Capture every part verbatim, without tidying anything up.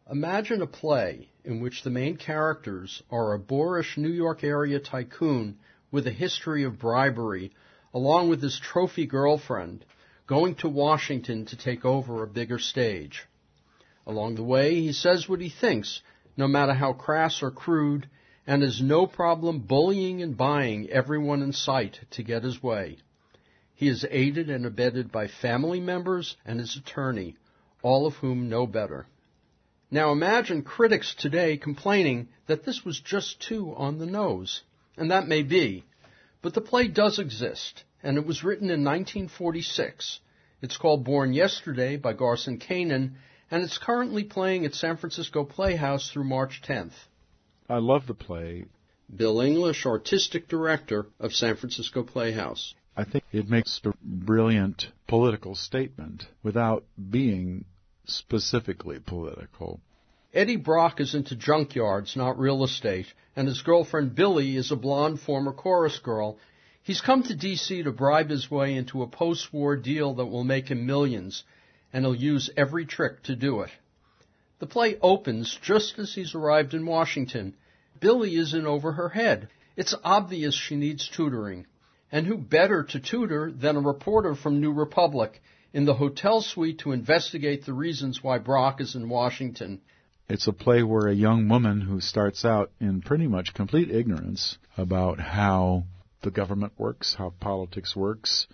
Imagine a play in which the main characters are a boorish New York area tycoon with a history of bribery, along with his trophy girlfriend, going to Washington to take over a bigger stage. Along the way, he says what he thinks, no matter how crass or crude, and has no problem bullying and buying everyone in sight to get his way. He is aided and abetted by family members and his attorney, all of whom know better. Now imagine critics today complaining that this was just too on the nose, and that may be, but the play does exist, and it was written in nineteen forty-six. It's called Born Yesterday by Garson Kanin, and it's currently playing at San Francisco Playhouse through March tenth. I love the play. Bill English, artistic director of San Francisco Playhouse. I think it makes a brilliant political statement without being specifically political. Eddie Brock is into junkyards, not real estate, and his girlfriend Billy is a blonde former chorus girl. He's come to D C to bribe his way into a post-war deal that will make him millions, and he'll use every trick to do it. The play opens just as he's arrived in Washington. Billy is in over her head. It's obvious she needs tutoring. And who better to tutor than a reporter from New Republic in the hotel suite to investigate the reasons why Brock is in Washington. It's a play where a young woman who starts out in pretty much complete ignorance about how the government works, how politics works,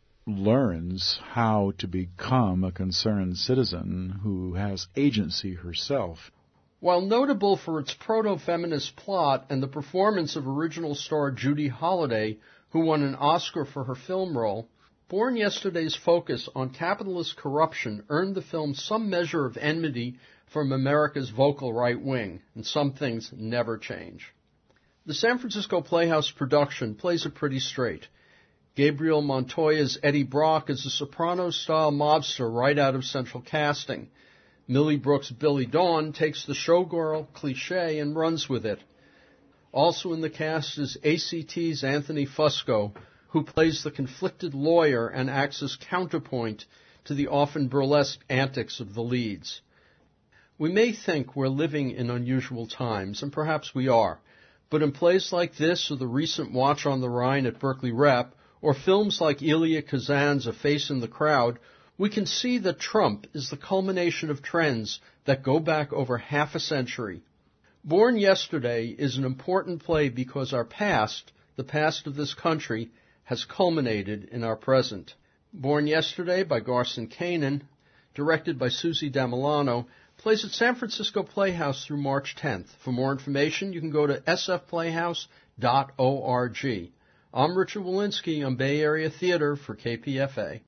learns how to become a concerned citizen who has agency herself. While notable for its proto-feminist plot and the performance of original star Judy Holliday, who won an Oscar for her film role, Born Yesterday's focus on capitalist corruption earned the film some measure of enmity from America's vocal right wing, and some things never change. The San Francisco Playhouse production plays it pretty straight. Gabriel Montoya's Eddie Brock is a soprano-style mobster right out of Central Casting. Millie Brooks' Billy Dawn takes the showgirl cliché and runs with it. Also in the cast is A C T's Anthony Fusco, who plays the conflicted lawyer and acts as counterpoint to the often burlesque antics of the leads. We may think we're living in unusual times, and perhaps we are, but in plays like this or the recent Watch on the Rhine at Berkeley Rep, or films like Elia Kazan's A Face in the Crowd, we can see that Trump is the culmination of trends that go back over half a century. Born Yesterday is an important play because our past, the past of this country, has culminated in our present. Born Yesterday by Garson Kanin, directed by Susie Damilano, plays at San Francisco Playhouse through March tenth. For more information, you can go to s f playhouse dot org. I'm Richard Walensky on Bay Area Theater for K P F A.